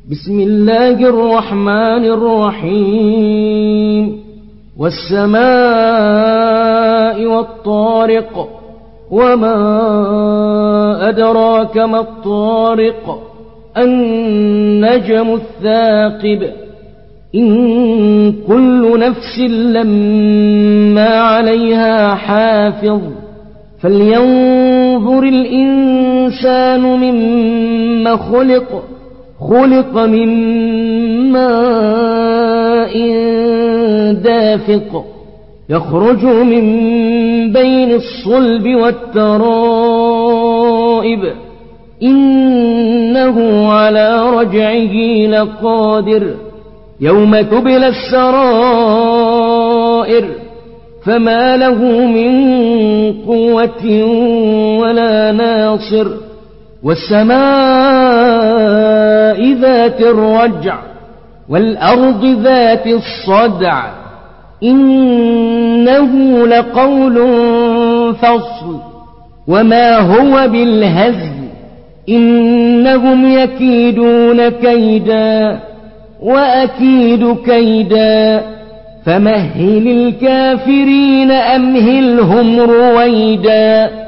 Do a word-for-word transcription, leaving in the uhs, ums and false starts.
بسم الله الرحمن الرحيم والسماء والطارق وما أدراك ما الطارق النجم الثاقب إن كل نفس لما عليها حافظ فلينظر الإنسان مما خلق خلق من ماء دافق يخرج من بين الصلب والترائب إنه على رجعه لقادر يوم تبلى السرائر فما له من قوة ولا ناصر والسماء ذات الرجع والأرض ذات الصدع إنه لقول فصل وما هو بالهزل إنهم يكيدون كيدا وأكيد كيدا فمهل الكافرين أمهلهم رويدا